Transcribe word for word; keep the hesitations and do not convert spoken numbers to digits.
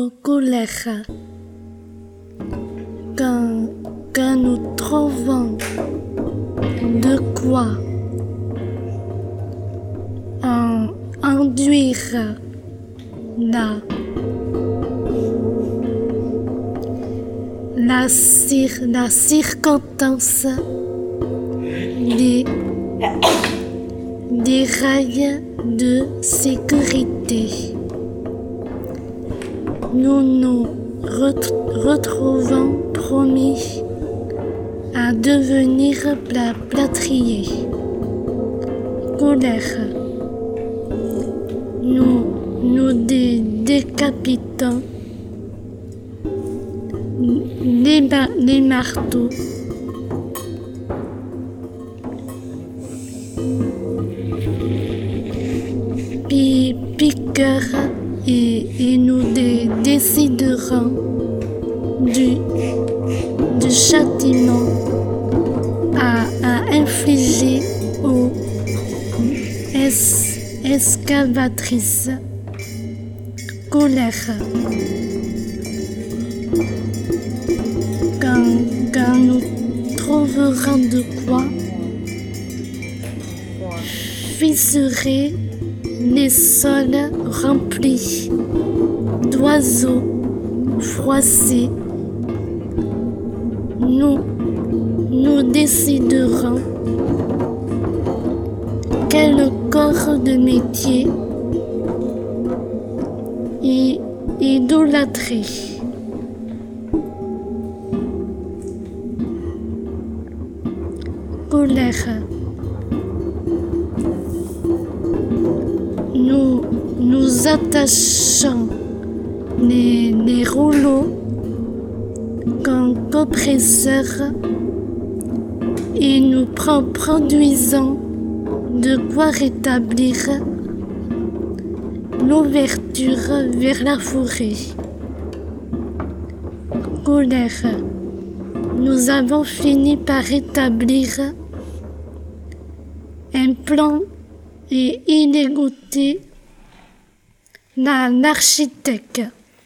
colère. Quand, quand nous trouvons de quoi en, enduire la, la, cir, la circonstance des, des rails de sécurité. Nous nous ret- retrouvons promis à devenir pla- plâtriers. Colère. Nous nous dé- décapitons les, ba- les marteaux. Pi- piqueurs et, et nous dé- déciderons du, du châtiment à, à infliger aux es- excavatrices. Colère. Quand, quand nous trouverons de quoi fissurer les sols remplis d'oiseaux froissés, nous, nous déciderons quel corps de métier et idolâtrer. Colère. Nous nous attachons les, les rouleaux comme compresseurs et nous pre- produisons de quoi rétablir l'ouverture vers la forêt. Colère. Nous avons fini par rétablir un plan et inégoutter l'architecte.